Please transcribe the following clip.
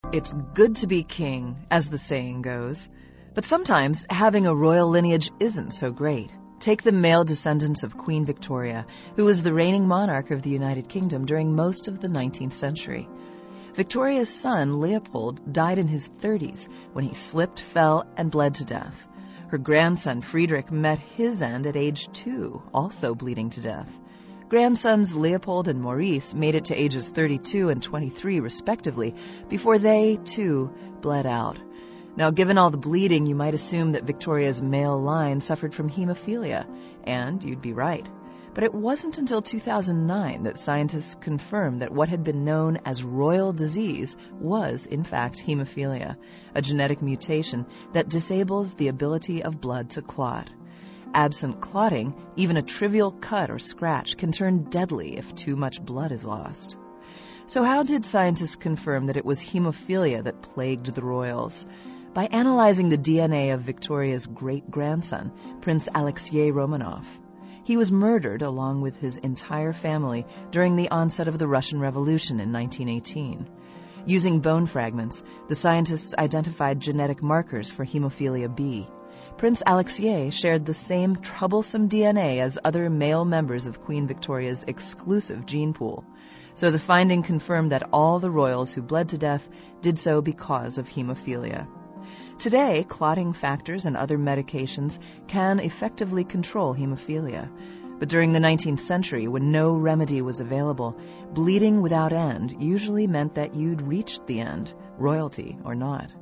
It's good to be king, as the saying goes. But sometimes having a royal lineage isn't so great. Take the male descendants of Queen Victoria, who was the reigning monarch of the United Kingdom during most of the 19th century. Victoria's son, Leopold, died in his 30s when he slipped, fell, and bled to death. Her grandson, Friedrich, met his end at age 2, also bleeding to death. Grandsons Leopold and Maurice made it to ages 32 and 23, respectively, before they, too, bled out. Now, given all the bleeding, you might assume that Victoria's male line suffered from hemophilia, and you'd be right. But it wasn't until 2009 that scientists confirmed that what had been known as royal disease was, in fact, hemophilia, a genetic mutation that disables the ability of blood to clot. Absent clotting, even a trivial cut or scratch can turn deadly if too much blood is lost. So how did scientists confirm that it was hemophilia that plagued the royals? By analyzing the DNA of Victoria's great-grandson, Prince Alexei Romanov. He was murdered along with his entire family during the onset of the Russian Revolution in 1918. Using bone fragments, the scientists identified genetic markers for hemophilia B. Prince Alexei shared the same troublesome DNA as other male members of Queen Victoria's exclusive gene pool. So the finding confirmed that all the royals who bled to death did so because of hemophilia. Today, clotting factors and other medications can effectively control hemophilia. But during the 19th century, when no remedy was available, bleeding without end usually meant that you'd reached the end, royalty or not.